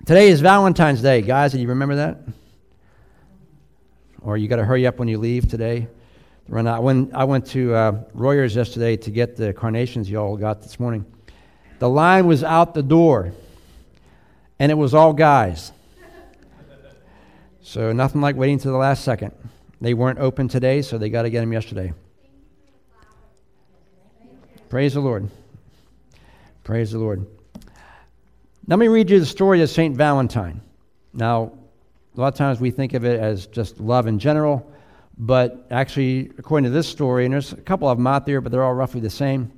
Today is Valentine's Day. Guys, do you remember that? Or you got to hurry up when you leave today. Run out. When I went to Royers yesterday to get the carnations you all got this morning, the line was out the door, and it was all guys. So nothing like waiting to the last second. They weren't open today, so they got to get them yesterday. Praise the Lord. Praise the Lord. Let me read you the story of St. Valentine. Now, a lot of times we think of it as just love in general, but actually, according to this story, and there's a couple of them out there, but they're all roughly the same,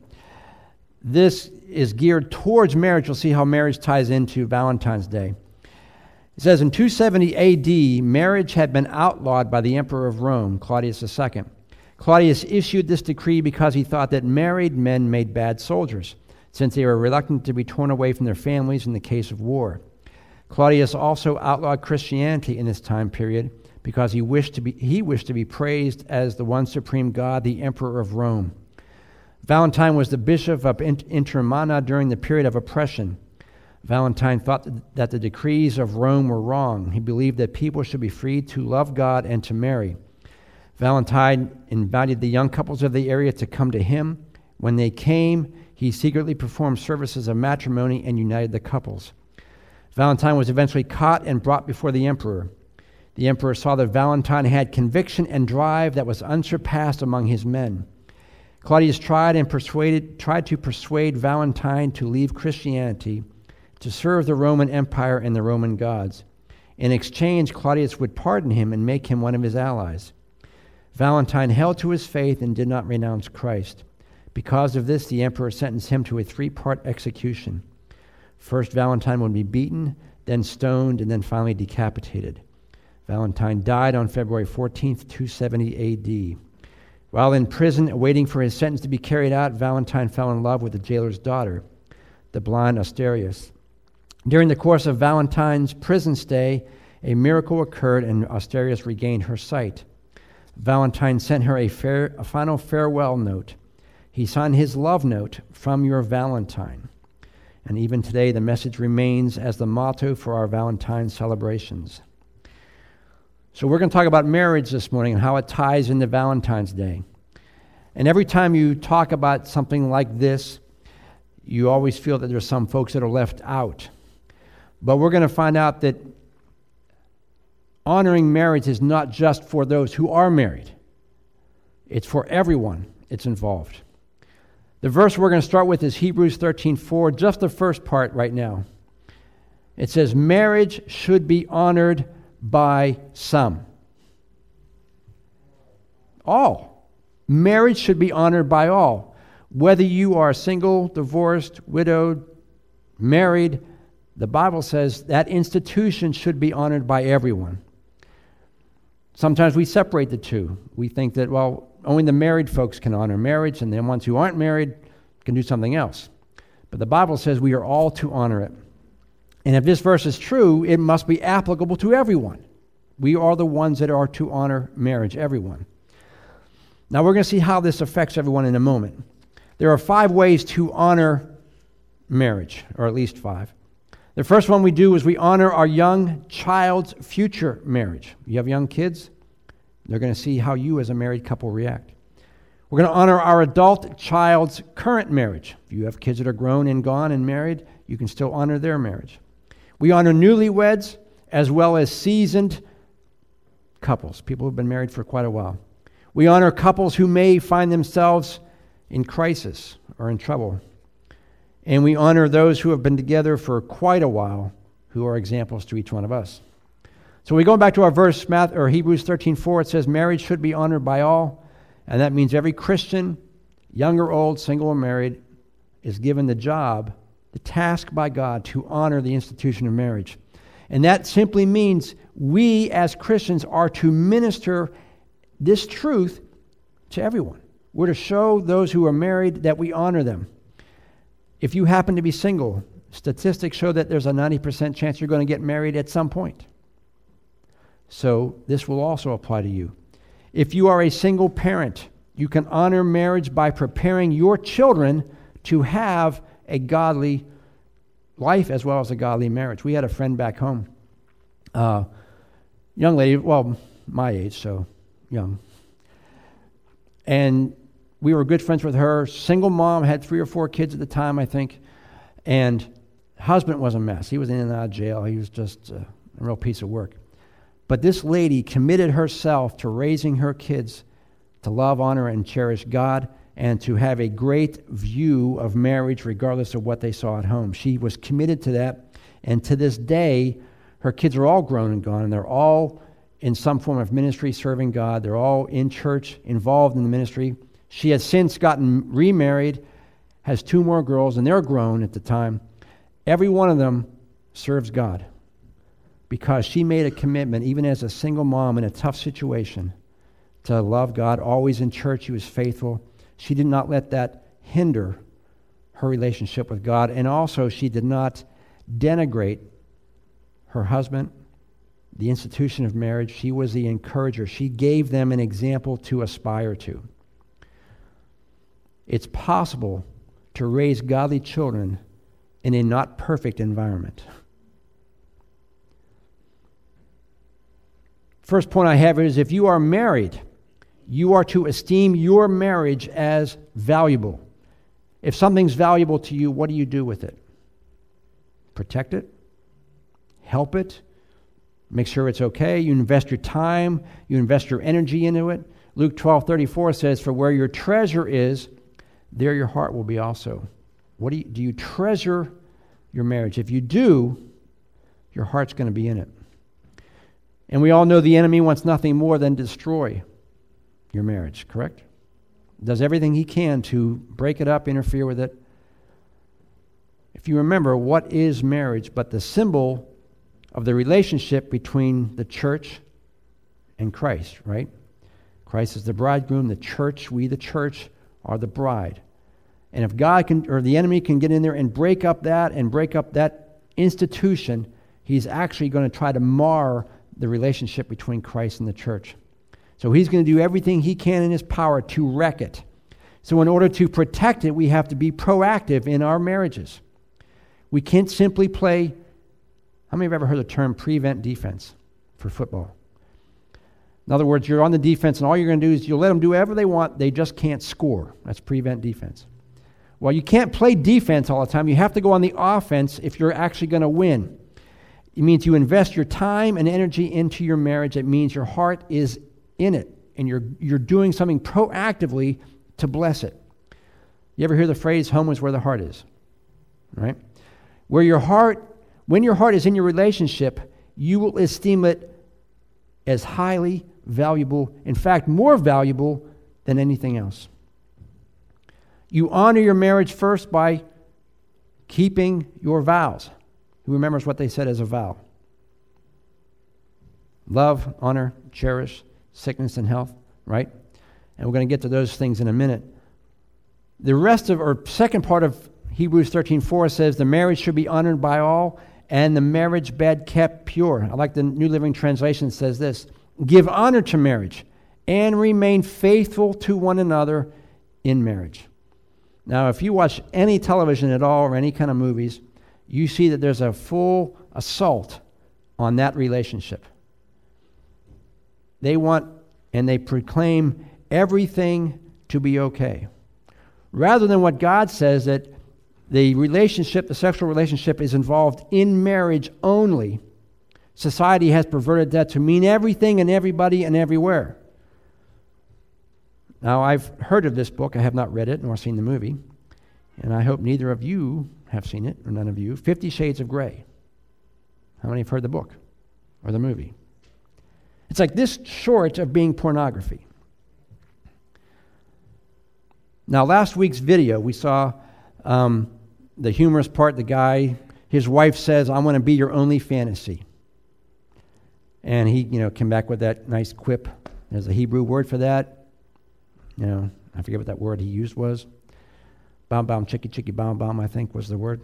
this is geared towards marriage. You'll see how marriage ties into Valentine's Day. It says, in 270 A.D., marriage had been outlawed by the Emperor of Rome, Claudius II. Claudius issued this decree because he thought that married men made bad soldiers, since they were reluctant to be torn away from their families in the case of war. Claudius also outlawed Christianity in this time period because he wished to be praised as the one supreme God, the Emperor of Rome. Valentine was the bishop of Intermana during the period of oppression. Valentine thought that the decrees of Rome were wrong. He believed that people should be free to love God and to marry. Valentine invited the young couples of the area to come to him. When they came, he secretly performed services of matrimony and united the couples. Valentine was eventually caught and brought before the emperor. The emperor saw that Valentine had conviction and drive that was unsurpassed among his men. Claudius tried to persuade Valentine to leave Christianity to serve the Roman Empire and the Roman gods. In exchange, Claudius would pardon him and make him one of his allies. Valentine held to his faith and did not renounce Christ. Because of this, the emperor sentenced him to a 3-part execution. First, Valentine would be beaten, then stoned, and then finally decapitated. Valentine died on February 14th, 270 A.D. While in prison, waiting for his sentence to be carried out, Valentine fell in love with the jailer's daughter, the blind Astarius. During the course of Valentine's prison stay, a miracle occurred and Astarius regained her sight. Valentine sent her a final farewell note. He signed his love note, "From your Valentine." And even today, the message remains as the motto for our Valentine celebrations. So we're going to talk about marriage this morning and how it ties into Valentine's Day. And every time you talk about something like this, you always feel that there's some folks that are left out. But we're going to find out that honoring marriage is not just for those who are married. It's for everyone it's involved. The verse we're going to start with is Hebrews 13:4, just the first part right now. It says, marriage should be honored by some. All. Marriage should be honored by all. Whether you are single, divorced, widowed, married, the Bible says that institution should be honored by everyone. Sometimes we separate the two. We think that, well, only the married folks can honor marriage, and the ones who aren't married can do something else. But the Bible says we are all to honor it. And if this verse is true, it must be applicable to everyone. We are the ones that are to honor marriage, everyone. Now we're going to see how this affects everyone in a moment. There are 5 ways to honor marriage, or at least 5. The first one we do is we honor our young child's future marriage. You have young kids? They're going to see how you as a married couple react. We're going to honor our adult child's current marriage. If you have kids that are grown and gone and married, you can still honor their marriage. We honor newlyweds as well as seasoned couples, people who have been married for quite a while. We honor couples who may find themselves in crisis or in trouble. And we honor those who have been together for quite a while, who are examples to each one of us. So we go back to our verse, Hebrews 13:4. It says, marriage should be honored by all. And that means every Christian, young or old, single or married, is given the job, the task by God to honor the institution of marriage. And that simply means we as Christians are to minister this truth to everyone. We're to show those who are married that we honor them. If you happen to be single, statistics show that there's a 90% chance you're going to get married at some point. So this will also apply to you. If you are a single parent, you can honor marriage by preparing your children to have a godly life as well as a godly marriage. We had a friend back home, young lady, well, my age, so young. And we were good friends with her. Single mom, had 3 or 4 kids at the time, I think. And husband was a mess. He was in and out of jail. He was just a real piece of work. But this lady committed herself to raising her kids to love, honor, and cherish God, and to have a great view of marriage regardless of what they saw at home. She was committed to that, and to this day, her kids are all grown and gone, and they're all in some form of ministry serving God. They're all in church, involved in the ministry. She has since gotten remarried, has 2 more girls, and they're grown at the time. Every one of them serves God because she made a commitment, even as a single mom in a tough situation, to love God, always in church. She was faithful. She did not let that hinder her relationship with God, and also she did not denigrate her husband, the institution of marriage. She was the encourager. She gave them an example to aspire to. It's possible to raise godly children in a not perfect environment. First point I have is, if you are married, you are to esteem your marriage as valuable. If something's valuable to you, what do you do with it? Protect it? Help it? Make sure it's okay? You invest your time, you invest your energy into it. Luke 12:34 says, "For where your treasure is, there your heart will be also." Do you treasure your marriage? If you do, your heart's going to be in it. And we all know the enemy wants nothing more than destroy your marriage, correct? Does everything he can to break it up, interfere with it. If you remember, what is marriage but the symbol of the relationship between the church and Christ, right? Christ is the bridegroom, the church, we the church are the bride. And if God can, or the enemy can get in there and break up that institution, he's actually going to try to mar the relationship between Christ and the church. So he's going to do everything he can in his power to wreck it. So in order to protect it, we have to be proactive in our marriages. We can't simply play. How many have ever heard the term prevent defense for football? In other words, you're on the defense, and all you're going to do is you'll let them do whatever they want. They just can't score. That's prevent defense. Well, you can't play defense all the time. You have to go on the offense if you're actually going to win. It means you invest your time and energy into your marriage. It means your heart is in it, and you're doing something proactively to bless it. You ever hear the phrase, home is where the heart is? Right? When your heart is in your relationship, you will esteem it as highly valuable, in fact, more valuable than anything else. You honor your marriage first by keeping your vows. Who remembers what they said as a vow? Love, honor, cherish, sickness, and health, right? And we're going to get to those things in a minute. The rest of, or second part of Hebrews 13:4 says, the marriage should be honored by all, and the marriage bed kept pure. I like the New Living Translation says this: give honor to marriage and remain faithful to one another in marriage. Now, if you watch any television at all or any kind of movies, you see that there's a full assault on that relationship. They want and they proclaim everything to be okay. Rather than what God says, that the relationship, the sexual relationship, is involved in marriage only, society has perverted that to mean everything and everybody and everywhere. Now, I've heard of this book. I have not read it nor seen the movie, and I hope neither of you have seen it, or none of you. 50 Shades of Grey. How many have heard the book or the movie? It's like this short of being pornography. Now, last week's video, we saw the humorous part. The guy, his wife says, "I want to be your only fantasy." And he, came back with that nice quip. There's a Hebrew word for that. I forget what that word he used was. Bam, bam, chicky, chicky, bam, bam, I think was the word.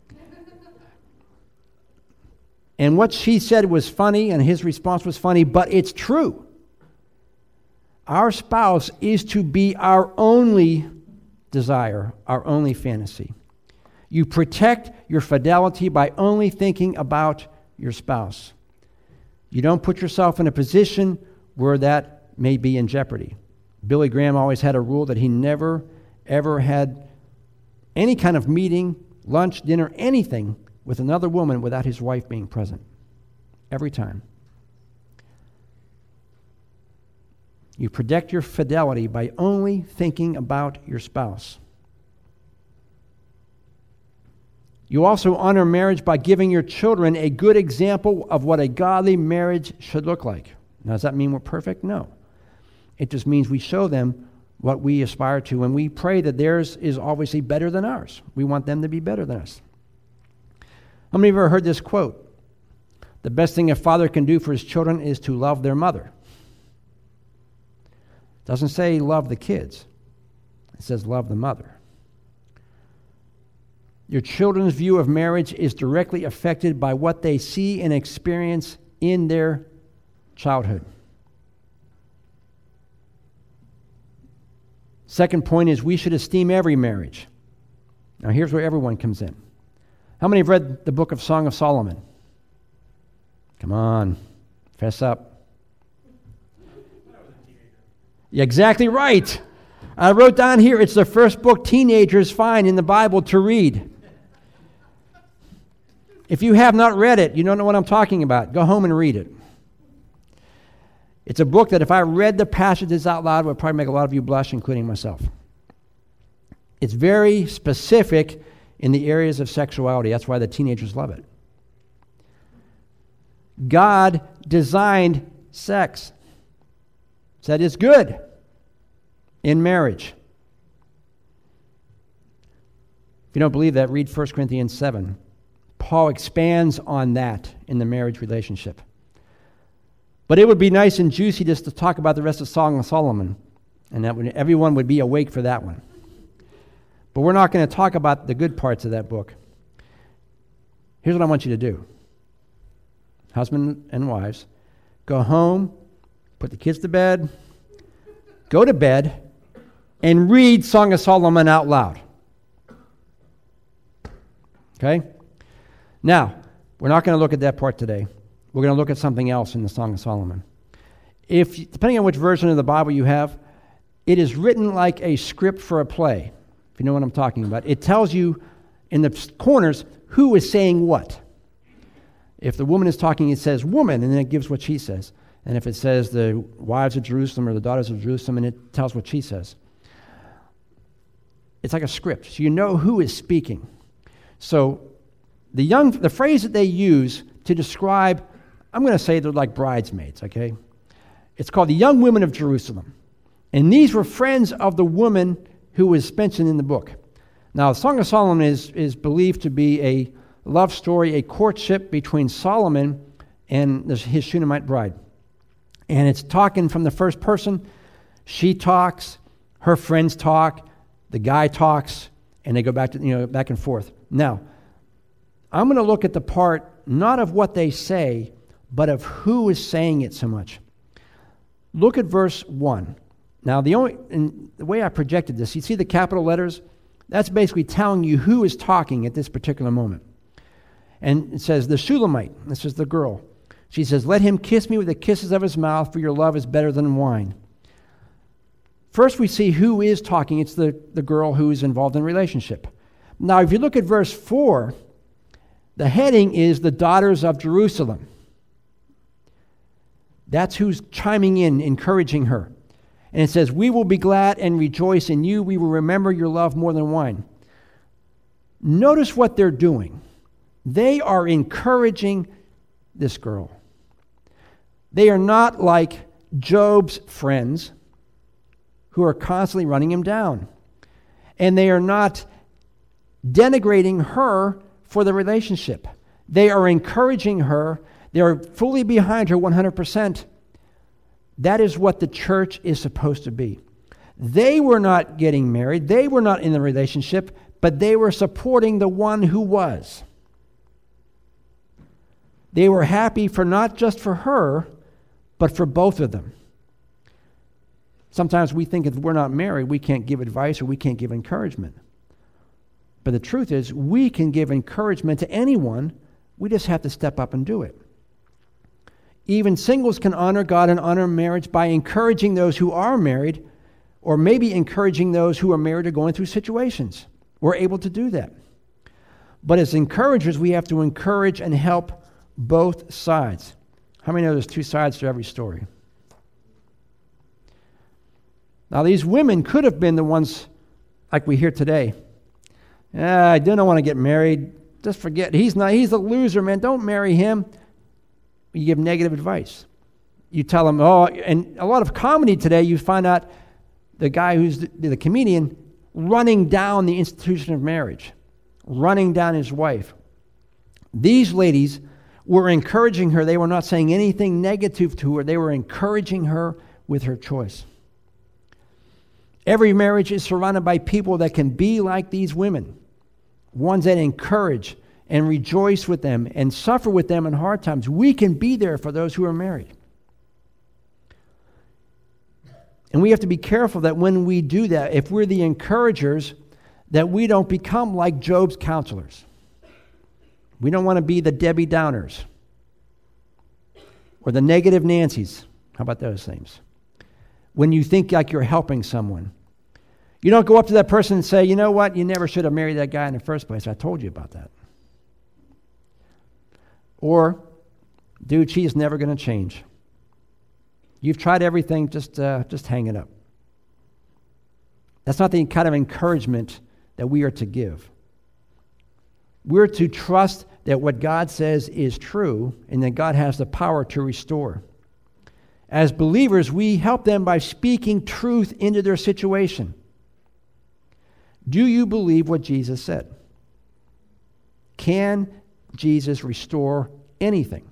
And what she said was funny, and his response was funny, but it's true. Our spouse is to be our only desire, our only fantasy. You protect your fidelity by only thinking about your spouse. You don't put yourself in a position where that may be in jeopardy. Billy Graham always had a rule that he never, ever had any kind of meeting, lunch, dinner, anything with another woman without his wife being present. Every time. You protect your fidelity by only thinking about your spouse. You also honor marriage by giving your children a good example of what a godly marriage should look like. Now, does that mean we're perfect? No. It just means we show them what we aspire to, and we pray that theirs is obviously better than ours. We want them to be better than us. How many of you have ever heard this quote? The best thing a father can do for his children is to love their mother. It doesn't say love the kids. It says love the mother. Your children's view of marriage is directly affected by what they see and experience in their childhood. Second point is we should esteem every marriage. Now here's where everyone comes in. How many have read the book of Song of Solomon? Come on, fess up. You're exactly right. I wrote down here, it's the first book teenagers find in the Bible to read. If you have not read it, you don't know what I'm talking about. Go home and read it. It's a book that if I read the passages out loud, would probably make a lot of you blush, including myself. It's very specific in the areas of sexuality. That's why the teenagers love it. God designed sex. Said it's good in marriage. If you don't believe that, read 1 Corinthians 7. Paul expands on that in the marriage relationship. But it would be nice and juicy just to talk about the rest of Song of Solomon, and that everyone would be awake for that one. But we're not going to talk about the good parts of that book. Here's what I want you to do. Husband and wives, go home, put the kids to bed, go to bed, and read Song of Solomon out loud. Okay? Now, we're not going to look at that part today. We're going to look at something else in the Song of Solomon. Depending on which version of the Bible you have, it is written like a script for a play, if you know what I'm talking about. It tells you in the corners who is saying what. If the woman is talking, it says woman, and then it gives what she says. And if it says the wives of Jerusalem or the daughters of Jerusalem, and it tells what she says. It's like a script, so you know who is speaking. So the phrase that they use to describe, I'm going to say they're like bridesmaids, okay? It's called the young women of Jerusalem. And these were friends of the woman who was mentioned in the book. Now, the Song of Solomon is believed to be a love story, a courtship between Solomon and his Shunammite bride. And it's talking from the first person. She talks, her friends talk, the guy talks, and they go back and forth. Now, I'm going to look at the part not of what they say, but of who is saying it so much. Look at verse 1. Now, the way I projected this, you see the capital letters? That's basically telling you who is talking at this particular moment. And it says, the Shulamite, this is the girl. She says, let him kiss me with the kisses of his mouth, for your love is better than wine. First, we see who is talking. It's the girl who is involved in a relationship. Now, if you look at verse 4, the heading is the daughters of Jerusalem. That's who's chiming in, encouraging her. And it says, we will be glad and rejoice in you. We will remember your love more than wine. Notice what they're doing. They are encouraging this girl. They are not like Job's friends who are constantly running him down. And they are not denigrating her for the relationship. They are encouraging her. They are fully behind her 100%. That is what the church is supposed to be. They were not getting married. They were not in the relationship, but they were supporting the one who was. They were happy for not just for her, but for both of them. Sometimes we think if we're not married, we can't give advice or we can't give encouragement. But the truth is, we can give encouragement to anyone. We just have to step up and do it. Even singles can honor God and honor marriage by encouraging those who are married, or maybe encouraging those who are married or going through situations. We're able to do that. But as encouragers, we have to encourage and help both sides. How many know there's two sides to every story? Now, these women could have been the ones like we hear today. I don't want to get married. Just forget. He's a loser, man. Don't marry him. You give negative advice. You tell him, and a lot of comedy today, you find out the guy who's the comedian running down the institution of marriage, running down his wife. These ladies were encouraging her. They were not saying anything negative to her. They were encouraging her with her choice. Every marriage is surrounded by people that can be like these women, ones that encourage and rejoice with them and suffer with them in hard times. We can be there for those who are married. And we have to be careful that when we do that, if we're the encouragers, that we don't become like Job's counselors. We don't want to be the Debbie Downers or the negative Nancys. How about those things? When you think like you're helping someone. You don't go up to that person and say, you know what, you never should have married that guy in the first place. I told you about that. Or, dude, she's never going to change. You've tried everything, just hang it up. That's not the kind of encouragement that we are to give. We're to trust that what God says is true and that God has the power to restore. As believers, we help them by speaking truth into their situation. Do you believe what Jesus said? Can Jesus restore anything?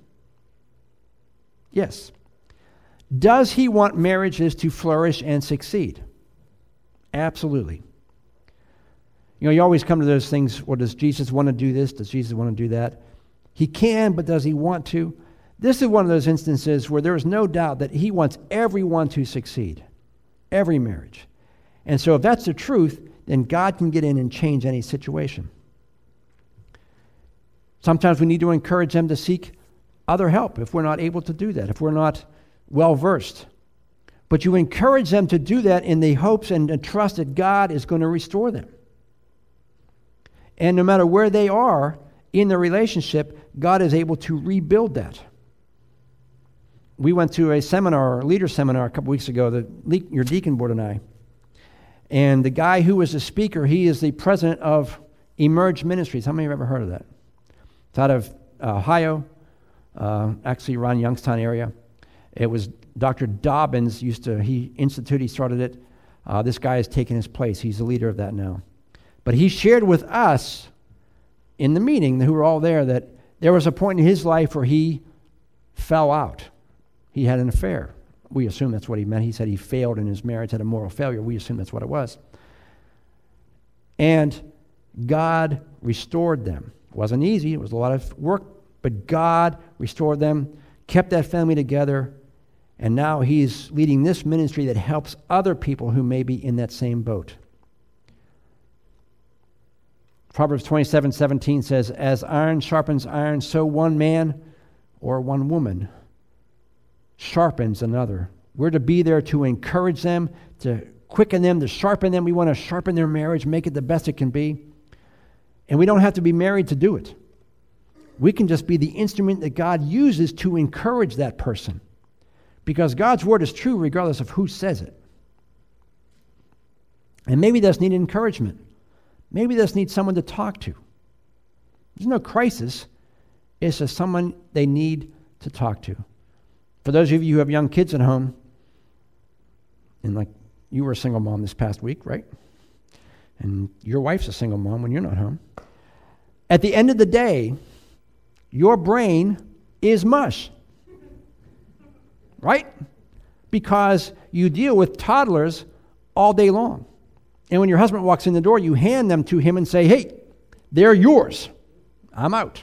Yes. Does he want marriages to flourish and succeed? Absolutely. You know, you always come to those things, well, does Jesus want to do this? Does Jesus want to do that? He can, but does he want to? This is one of those instances where there is no doubt that he wants everyone to succeed, every marriage. And so if that's the truth, then God can get in and change any situation. Sometimes we need to encourage them to seek other help if we're not able to do that, if we're not well-versed. But you encourage them to do that in the hopes and the trust that God is going to restore them. And no matter where they are in the relationship, God is able to rebuild that. We went to a seminar, a leader seminar a couple weeks ago, your deacon board and I. And the guy who was the speaker, he is the president of Emerge Ministries. How many have ever heard of that? It's out of Ohio, actually around Youngstown area. It was Dr. Dobbins he started it. This guy has taken his place. He's the leader of that now. But he shared with us in the meeting, who were all there, that there was a point in his life where he fell out. He had an affair. We assume that's what he meant. He said he failed in his marriage, had a moral failure. We assume that's what it was. And God restored them. It wasn't easy. It was a lot of work. But God restored them, kept that family together, and now he's leading this ministry that helps other people who may be in that same boat. Proverbs 27:17 says, as iron sharpens iron, so one man or one woman sharpens another. We're to be there to encourage them, to quicken them, to sharpen them. We want to sharpen their marriage, make it the best it can be. And we don't have to be married to do it. We can just be the instrument that God uses to encourage that person. Because God's word is true regardless of who says it. And maybe they just need encouragement. Maybe they just need someone to talk to. There's no crisis. It's just someone they need to talk to. For those of you who have young kids at home, and like you were a single mom this past week, right? And your wife's a single mom when you're not home. At the end of the day, your brain is mush. Right? Because you deal with toddlers all day long. And when your husband walks in the door, you hand them to him and say, hey, they're yours. I'm out.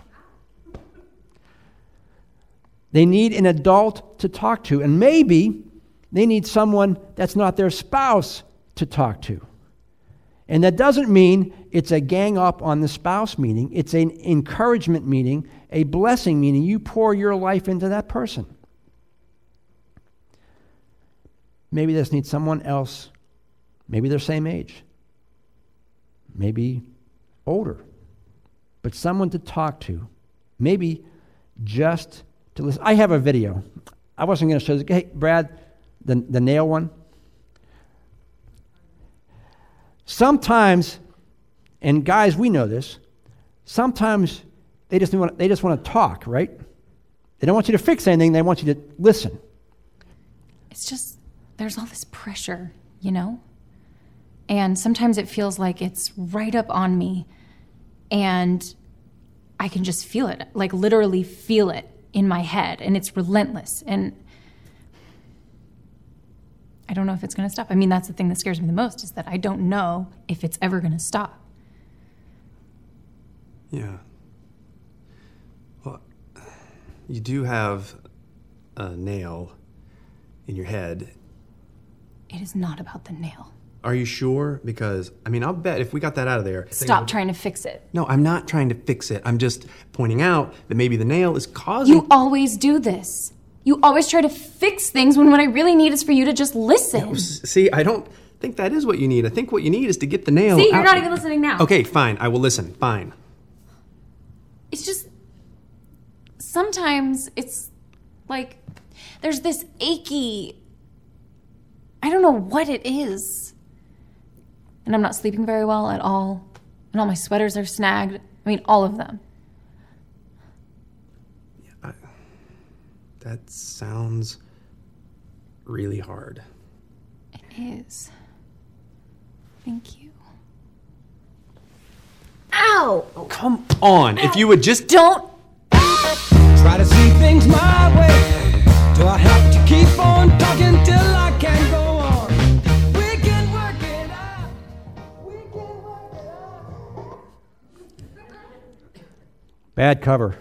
They need an adult to talk to. And maybe they need someone that's not their spouse to talk to. And that doesn't mean it's a gang up on the spouse meeting. It's an encouragement meeting, a blessing meeting. You pour your life into that person. Maybe they just need someone else. Maybe they're same age. Maybe older. But someone to talk to. Maybe just to listen. I have a video. I wasn't going to show this. Hey, Brad, the nail one. Sometimes, and guys, we know this, sometimes they just want to talk, right? They don't want you to fix anything. They want you to listen. It's just, there's all this pressure, you know? And sometimes it feels like it's right up on me, and I can just feel it, like literally feel it in my head, and it's relentless. And I don't know if it's going to stop. I mean, that's the thing that scares me the most, is that I don't know if it's ever going to stop. Yeah. Well, you do have a nail in your head. It is not about the nail. Are you sure? Because, I mean, I'll bet if we got that out of there... Stop trying to fix it. No, I'm not trying to fix it. I'm just pointing out that maybe the nail is causing... You always do this. You always try to fix things when what I really need is for you to just listen. No, see, I don't think that is what you need. I think what you need is to get the nail See, you're out. not even listening now. Okay, fine. I will listen. Fine. It's just... Sometimes it's like there's this achy... I don't know what it is. And I'm not sleeping very well at all. And all my sweaters are snagged. I mean, all of them. That sounds really hard. It is. Thank you. Ow! Oh, come on. Ow. If you would just... Don't... Try to see things my way. Do I have to keep on talking till I can't go on? We can work it out. We can work it out. Bad cover.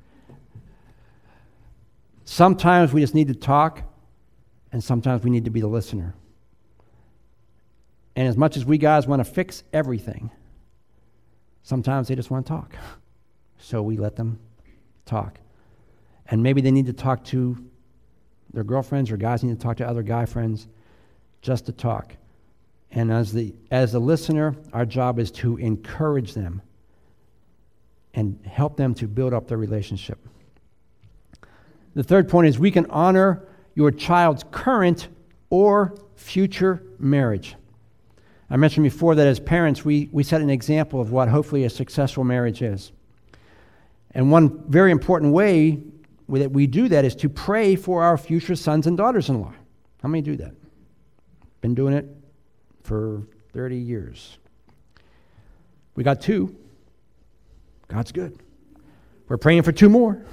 Sometimes we just need to talk, and sometimes we need to be the listener. And as much as we guys want to fix everything, sometimes they just want to talk. So we let them talk. And maybe they need to talk to their girlfriends, or guys need to talk to other guy friends just to talk. And as the listener, our job is to encourage them and help them to build up their relationship. The third point is we can honor your child's current or future marriage. I mentioned before that as parents, we set an example of what hopefully a successful marriage is. And one very important way that we do that is to pray for our future sons and daughters-in-law. How many do that? Been doing it for 30 years. We got 2. God's good. We're praying for 2 more.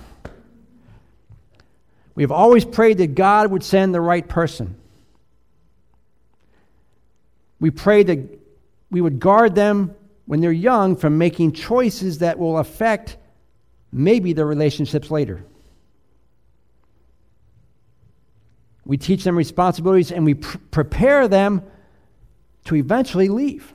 We've always prayed that God would send the right person. We pray that we would guard them when they're young from making choices that will affect maybe their relationships later. We teach them responsibilities, and we prepare them to eventually leave.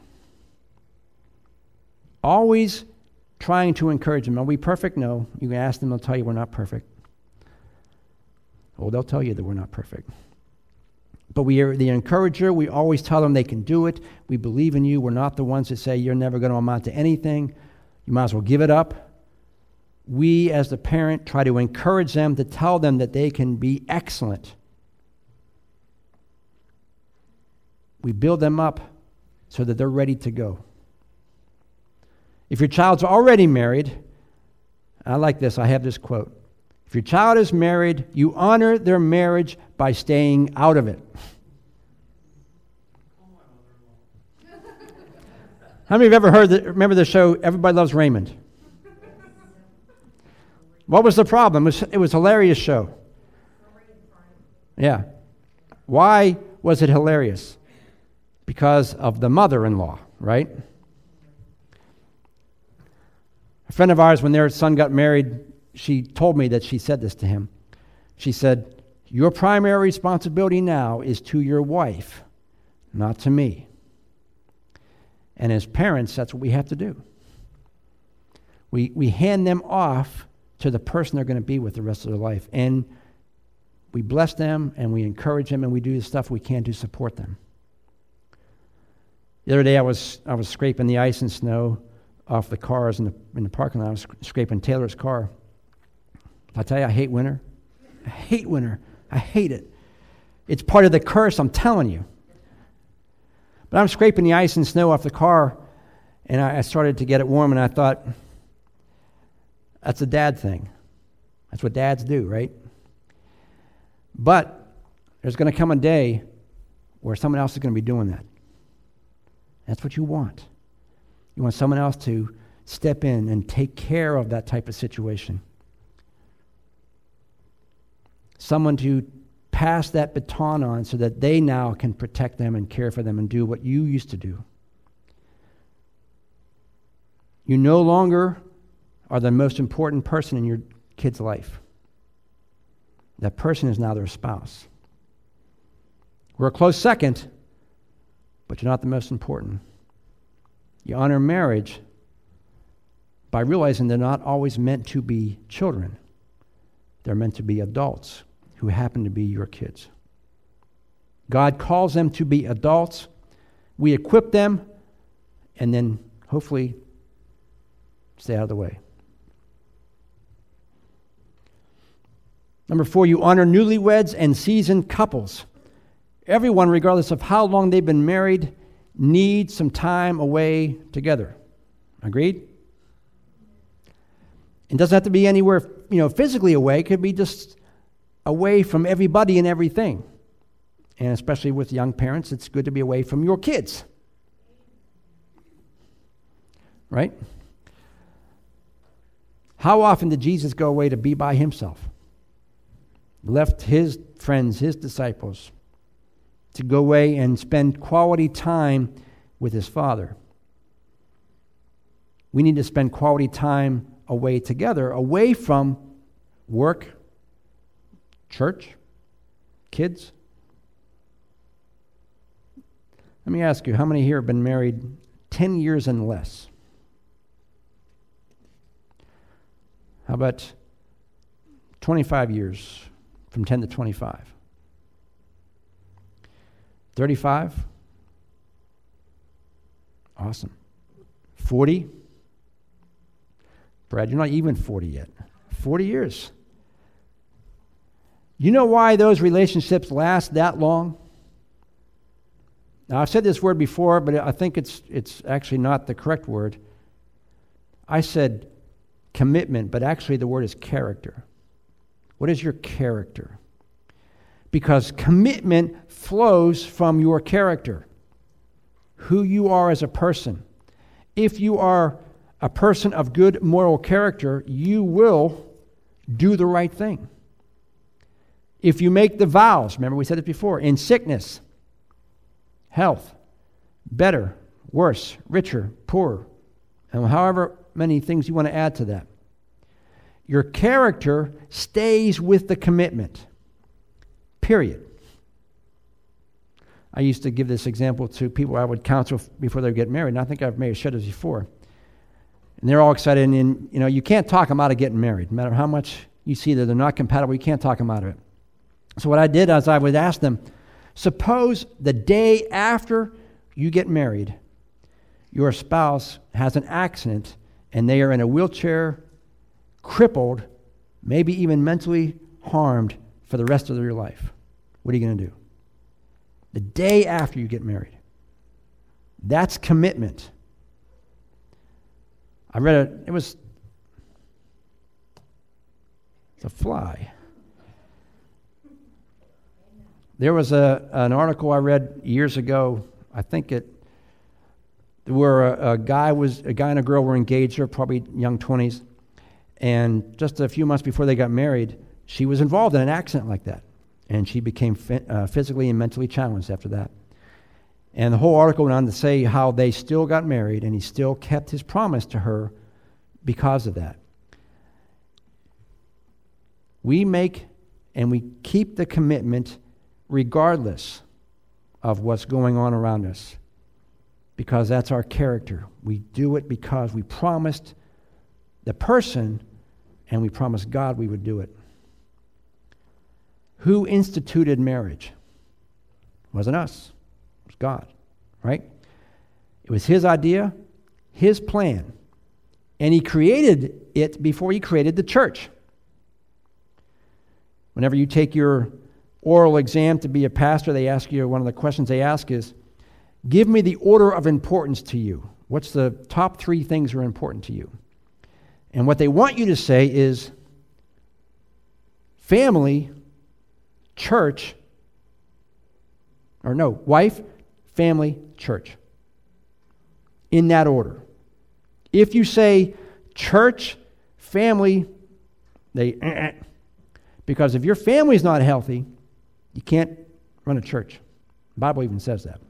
Always trying to encourage them. Are we perfect? No. You can ask them, they'll tell you we're not perfect. Well, they'll tell you that we're not perfect. But we are the encourager. We always tell them they can do it. We believe in you. We're not the ones that say you're never going to amount to anything. You might as well give it up. We, as the parent, try to encourage them, to tell them that they can be excellent. We build them up so that they're ready to go. If your child's already married, I like this. I have this quote. If your child is married, you honor their marriage by staying out of it. How many of you have ever remember the show Everybody Loves Raymond? What was the problem? It was a hilarious show. Yeah. Why was it hilarious? Because of the mother-in-law, right? A friend of ours, when their son got married, she told me that she said this to him. She said, your primary responsibility now is to your wife, not to me. And as parents, that's what we have to do. We hand them off to the person they're going to be with the rest of their life. And we bless them, and we encourage them, and we do the stuff we can to support them. The other day, I was scraping the ice and snow off the cars in the parking lot. I was scraping Taylor's car. I tell you, I hate winter. I hate winter. I hate it. It's part of the curse, I'm telling you. But I'm scraping the ice and snow off the car, and I started to get it warm, and I thought, that's a dad thing. That's what dads do, right? But there's going to come a day where someone else is going to be doing that. That's what you want. You want someone else to step in and take care of that type of situation. Someone to pass that baton on so that they now can protect them and care for them and do what you used to do. You no longer are the most important person in your kid's life. That person is now their spouse. We're a close second, but you're not the most important. You honor marriage by realizing they're not always meant to be children. They're meant to be adults who happen to be your kids. God calls them to be adults. We equip them, and then hopefully stay out of the way. Number 4, you honor newlyweds and seasoned couples. Everyone, regardless of how long they've been married, needs some time away together. Agreed? It doesn't have to be anywhere, physically away. It could be just away from everybody and everything. And especially with young parents, it's good to be away from your kids. Right? How often did Jesus go away to be by himself? Left his friends, his disciples, to go away and spend quality time with his Father. We need to spend quality time away together, away from work, church, kids. Let me ask you, how many here have been married 10 years and less? How about 25 years, from 10 to 25? 35? Awesome. 40? Brad, you're not even 40 yet. 40 years. You know why those relationships last that long? Now, I've said this word before, but I think it's actually not the correct word. I said commitment, but actually the word is character. What is your character? Because commitment flows from your character, who you are as a person. If you are a person of good moral character, you will do the right thing. If you make the vows, remember we said it before, in sickness, health, better, worse, richer, poorer, and however many things you want to add to that, your character stays with the commitment. Period. I used to give this example to people I would counsel before they get married, and I think I may have shared this before. And they're all excited, and you can't talk them out of getting married. No matter how much you see that they're not compatible, you can't talk them out of it. So what I did is I would ask them, suppose the day after you get married, your spouse has an accident, and they are in a wheelchair, crippled, maybe even mentally harmed for the rest of your life. What are you going to do? The day after you get married. That's commitment. I read it's a fly. There was an article I read years ago, I think where a guy and a girl were engaged, they're probably young 20s, and just a few months before they got married, she was involved in an accident like that, and she became physically and mentally challenged after that. And the whole article went on to say how they still got married, and he still kept his promise to her because of that. We make and we keep the commitment regardless of what's going on around us. because that's our character. We do it because we promised the person and we promised God we would do it. Who instituted marriage? It wasn't us. It was God, right? It was His idea, His plan. And He created it before He created the church. Whenever you take your oral exam to be a pastor, they ask you, one of the questions they ask is, give me the order of importance to you. What's the top 3 things that are important to you? And what they want you to say is family, church, or no, wife, family, church. In that order. If you say church, family, because if your family's not healthy, you can't run a church. The Bible even says that.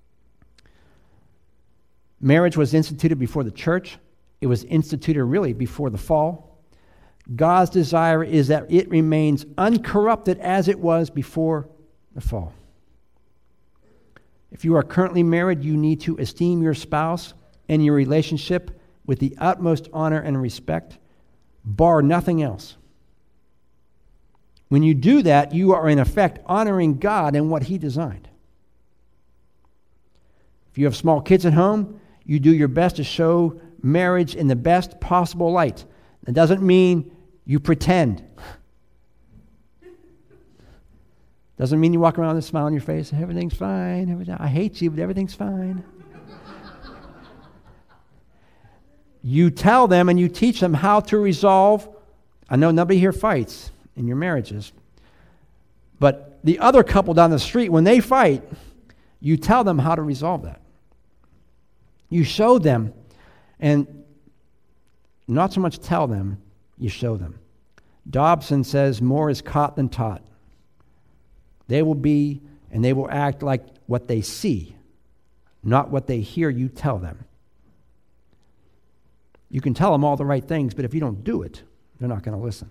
Marriage was instituted before the church. It was instituted really before the fall. God's desire is that it remains uncorrupted as it was before the fall. If you are currently married, you need to esteem your spouse and your relationship with the utmost honor and respect, bar nothing else. When you do that, you are in effect honoring God and what He designed. If you have small kids at home, you do your best to show marriage in the best possible light. That doesn't mean you pretend. Doesn't mean you walk around with a smile on your face, everything's fine, I hate you, but everything's fine. You tell them and you teach them how to resolve. I know nobody here fights in your marriages, but the other couple down the street, when they fight, you tell them how to resolve that. You show them, and not so much tell them, you show them. Dobson says more is caught than taught. They will be and they will act like what they see, not what they hear you tell them. You can tell them all the right things, but if you don't do it, they're not going to listen.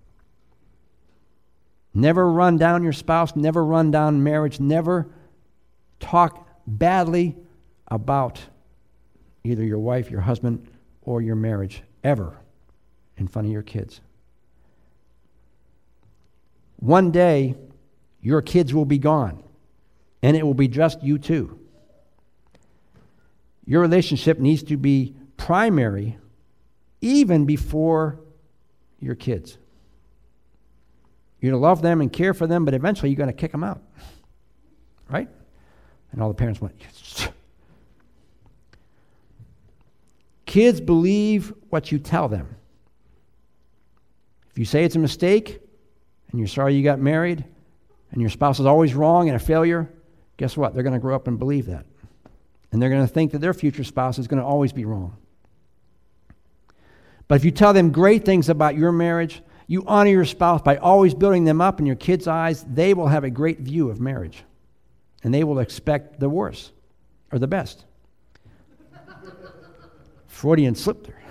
Never run down your spouse, never run down marriage, never talk badly about either your wife, your husband, or your marriage, ever, in front of your kids. One day, your kids will be gone, and it will be just you two. Your relationship needs to be primary even before your kids. You're going to love them and care for them, but eventually you're going to kick them out. Right? And all the parents went, yes. Kids believe what you tell them. If you say it's a mistake, and you're sorry you got married, and your spouse is always wrong and a failure, guess what? They're going to grow up and believe that. And they're going to think that their future spouse is going to always be wrong. But if you tell them great things about your marriage, you honor your spouse by always building them up in your kids' eyes, they will have a great view of marriage. And they will expect the worst or the best. Freudian slip there.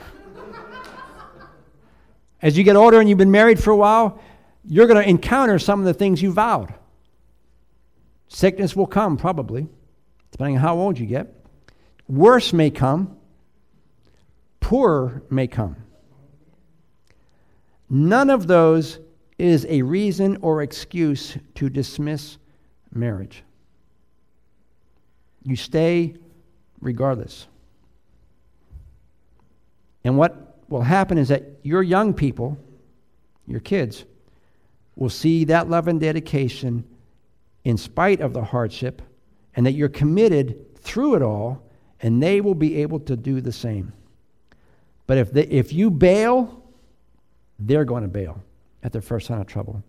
As you get older and you've been married for a while, you're going to encounter some of the things you vowed. Sickness will come, probably, depending on how old you get. Worse may come. Poorer may come. None of those is a reason or excuse to dismiss marriage. You stay regardless. And what will happen is that your young people, your kids, will see that love and dedication in spite of the hardship, and that you're committed through it all, and they will be able to do the same. But if you bail, they're going to bail at their first sign of trouble.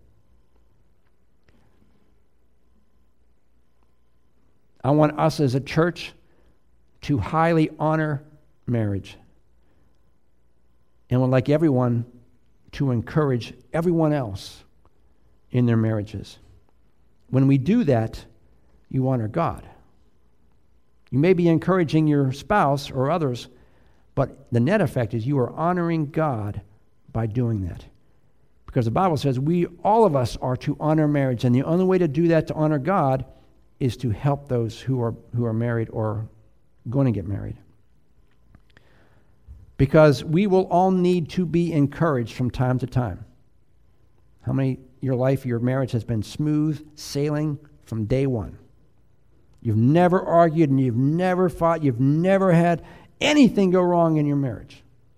I want us as a church to highly honor marriage. And would like everyone to encourage everyone else in their marriages. When we do that, you honor God. You may be encouraging your spouse or others, but the net effect is you are honoring God by doing that. Because the Bible says all of us are to honor marriage, and the only way to do that, to honor God, is to help those who are married or going to get married. Because we will all need to be encouraged from time to time. How many your life, your marriage has been smooth sailing from day one? You've never argued and you've never fought. You've never had anything go wrong in your marriage.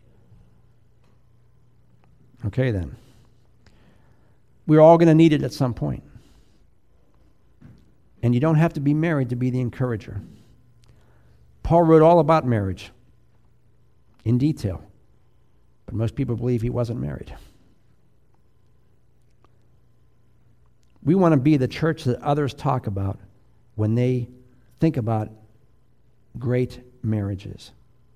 Okay, then. We're all going to need it at some point. And you don't have to be married to be the encourager. Paul wrote all about marriage in detail, but most people believe he wasn't married. We want to be the church that others talk about when they think about great marriages.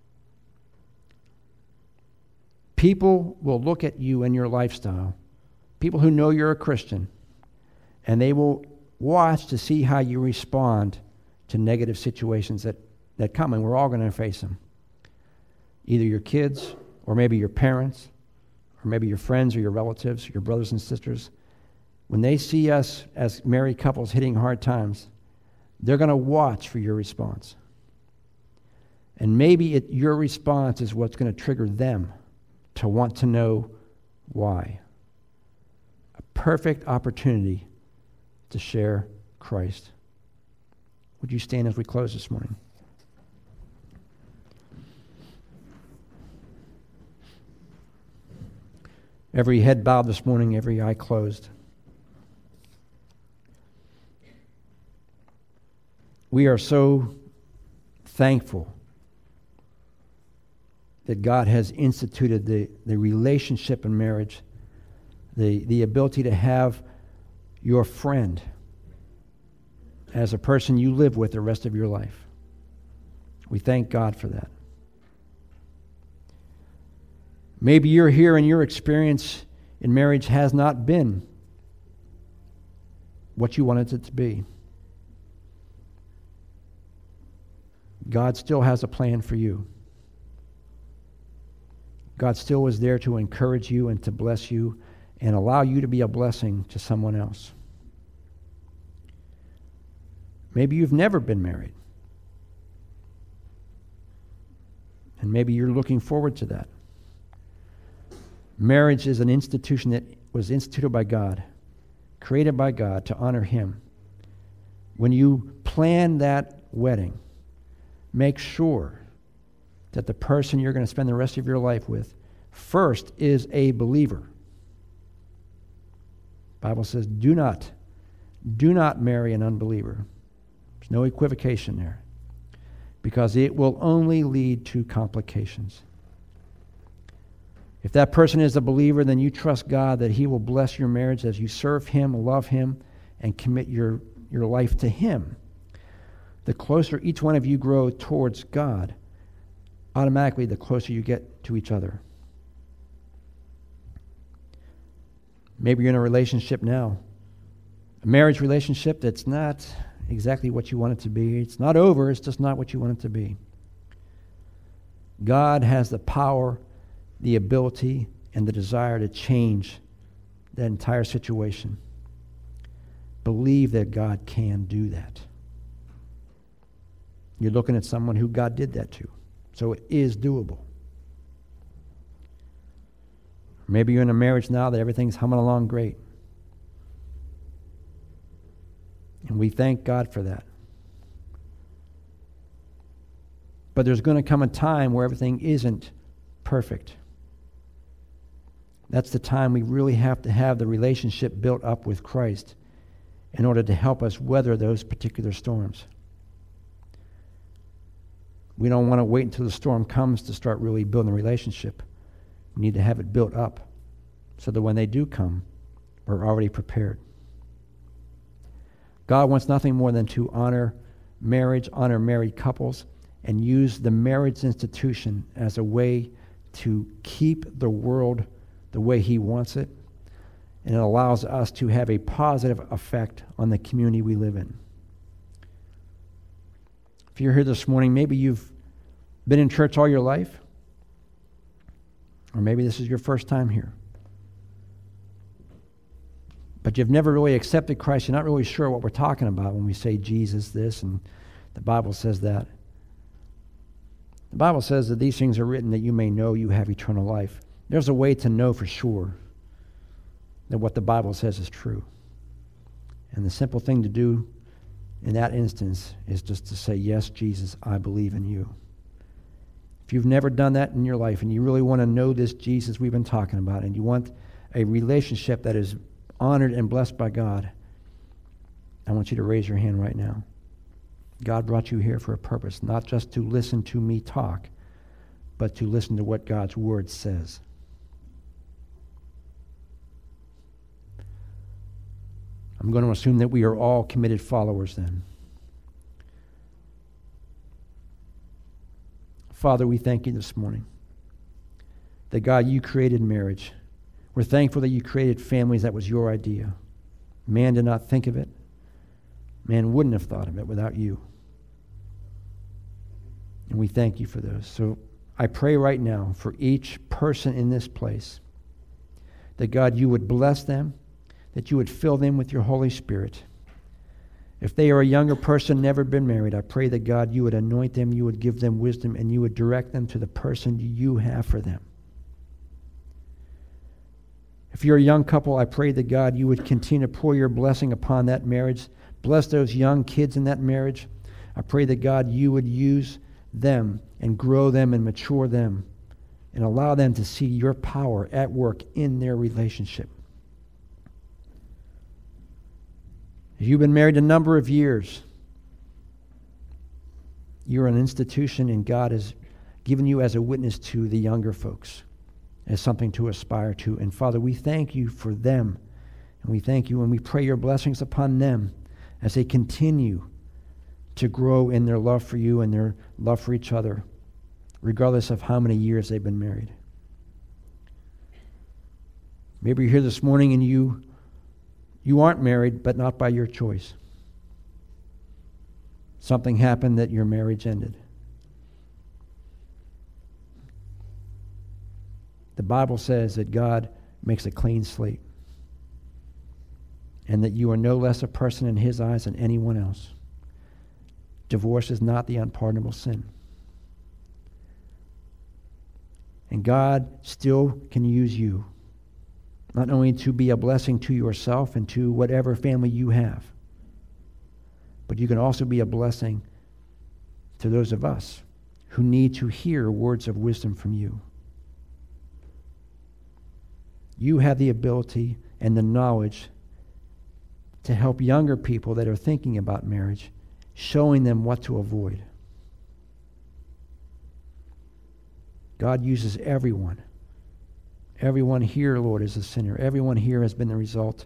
People will look at you and your lifestyle, people who know you're a Christian, and they will watch to see how you respond to negative situations that come, and we're all going to face them. Either your kids, or maybe your parents, or maybe your friends or your relatives, your brothers and sisters. When they see us as married couples hitting hard times, they're going to watch for your response. And maybe your response is what's going to trigger them to want to know why. A perfect opportunity to share Christ. Would you stand as we close this morning? Every head bowed this morning, every eye closed. We are so thankful that God has instituted the relationship in marriage, the ability to have your friend as a person you live with the rest of your life. We thank God for that. Maybe you're here and your experience in marriage has not been what you wanted it to be. God still has a plan for you. God still is there to encourage you and to bless you and allow you to be a blessing to someone else. Maybe you've never been married. And maybe you're looking forward to that. Marriage is an institution that was instituted by God, created by God to honor Him. When you plan that wedding, make sure that the person you're going to spend the rest of your life with first is a believer. The Bible says, do not marry an unbeliever. There's no equivocation there, because it will only lead to complications. If that person is a believer, then you trust God that He will bless your marriage as you serve Him, love Him, and commit your life to Him. The closer each one of you grow towards God, automatically the closer you get to each other. Maybe you're in a relationship now, a marriage relationship that's not exactly what you want it to be. It's not over, it's just not what you want it to be. God has the power, the ability, and the desire to change that entire situation. Believe that God can do that. You're looking at someone who God did that to. So it is doable. Maybe you're in a marriage now that everything's humming along great. And we thank God for that. But there's going to come a time where everything isn't perfect. That's the time we really have to have the relationship built up with Christ in order to help us weather those particular storms. We don't want to wait until the storm comes to start really building a relationship. We need to have it built up so that when they do come, we're already prepared. God wants nothing more than to honor marriage, honor married couples, and use the marriage institution as a way to keep the world the way He wants it, and it allows us to have a positive effect on the community we live in. If you're here this morning, maybe you've been in church all your life, or maybe this is your first time here, but you've never really accepted Christ. You're not really sure what we're talking about when we say Jesus this and the Bible says that. The Bible says that these things are written that you may know you have eternal life. There's a way to know for sure that what the Bible says is true. And the simple thing to do in that instance is just to say, yes, Jesus, I believe in you. If you've never done that in your life and you really want to know this Jesus we've been talking about, and you want a relationship that is honored and blessed by God, I want you to raise your hand right now. God brought you here for a purpose, not just to listen to me talk, but to listen to what God's word says. I'm going to assume that we are all committed followers then. Father, we thank you this morning that, God, you created marriage. We're thankful that you created families. That was your idea. Man did not think of it. Man wouldn't have thought of it without you. And we thank you for those. So I pray right now for each person in this place that, God, you would bless them, that you would fill them with your Holy Spirit. If they are a younger person, never been married, I pray that, God, you would anoint them, you would give them wisdom, and you would direct them to the person you have for them. If you're a young couple, I pray that, God, you would continue to pour your blessing upon that marriage. Bless those young kids in that marriage. I pray that, God, you would use them and grow them and mature them and allow them to see your power at work in their relationship. If you've been married a number of years, you're an institution, and God has given you as a witness to the younger folks, as something to aspire to. And Father, we thank you for them, and we thank you and we pray your blessings upon them as they continue to grow in their love for you and their love for each other, regardless of how many years they've been married. Maybe you're here this morning and you aren't married, but not by your choice. Something happened that your marriage ended. The Bible says that God makes a clean slate, and that you are no less a person in his eyes than anyone else. Divorce is not the unpardonable sin. And God still can use you, not only to be a blessing to yourself and to whatever family you have, but you can also be a blessing to those of us who need to hear words of wisdom from you. You have the ability and the knowledge to help younger people that are thinking about marriage, showing them what to avoid. God uses everyone. Everyone here, Lord, is a sinner. Everyone here has been the result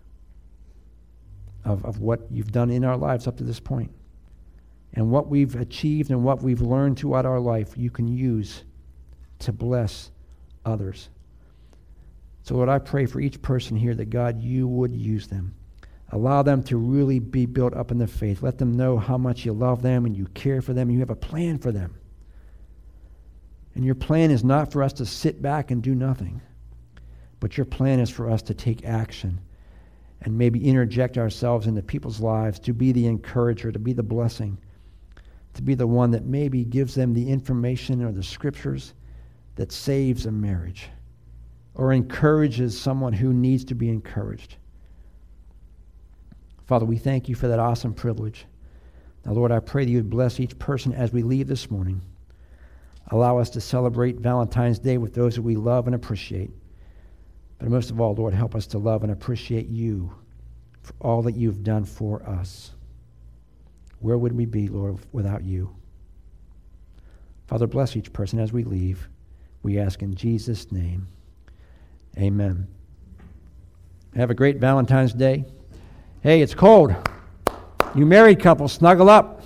of what you've done in our lives up to this point. And what we've achieved and what we've learned throughout our life, you can use to bless others. So, Lord, I pray for each person here that, God, you would use them. Allow them to really be built up in the faith. Let them know how much you love them and you care for them and you have a plan for them. And your plan is not for us to sit back and do nothing, but your plan is for us to take action and maybe interject ourselves into people's lives, to be the encourager, to be the blessing, to be the one that maybe gives them the information or the scriptures that saves a marriage or encourages someone who needs to be encouraged. Father, we thank you for that awesome privilege. Now, Lord, I pray that you would bless each person as we leave this morning. Allow us to celebrate Valentine's Day with those that we love and appreciate. But most of all, Lord, help us to love and appreciate you for all that you've done for us. Where would we be, Lord, without you? Father, bless each person as we leave. We ask in Jesus' name. Amen. Have a great Valentine's Day. Hey, it's cold. You married couples, snuggle up.